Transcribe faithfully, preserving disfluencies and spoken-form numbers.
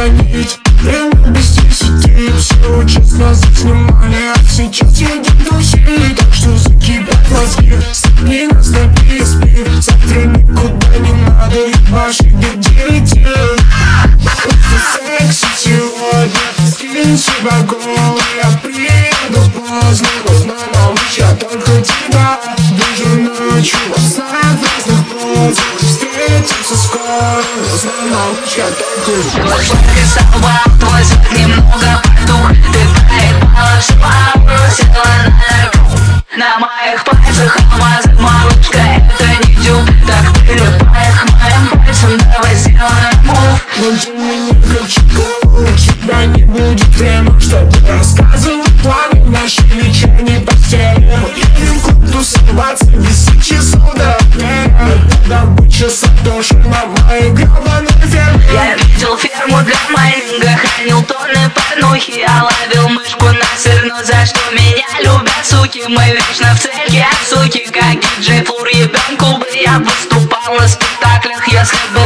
звонить. Время без десяти, все честно заснимали. А сейчас едем друзей, так что закипят мозги. Степни нас на пи эс пи, завтра никуда не надо ебашить до девяти. Просто секси сегодня, скинь себя голый. Я приеду поздно, но знай, малыш, я только тебя вижу ночью во снах в разных позах. Встретимся скоро, но знай, малыш, я только тебя. Твой шаг рисовал, твой взгляд немного потух. Ты проебала все вопросы, на наркоту. На моих пальцах алмазы, малышка, это не дюб. Так прилипай к моим пальцам, давай сделаем мув. Но ты мне не включи голову, у тебя не будет время, чтобы рассказывать планы в нашей вечерней постели. Мы едем в клуб тусоваться, десять часов до обеда. Добыча сатоши на моей гребаной ферме. Я видел ферму для майнинга, хранил тонны порнухи. Я ловил мышку на сыр, но за что меня любят суки? Мы вечно в церкви, а суки как диджей Фур ебем кубы. Я выступал на спектаклях, если бы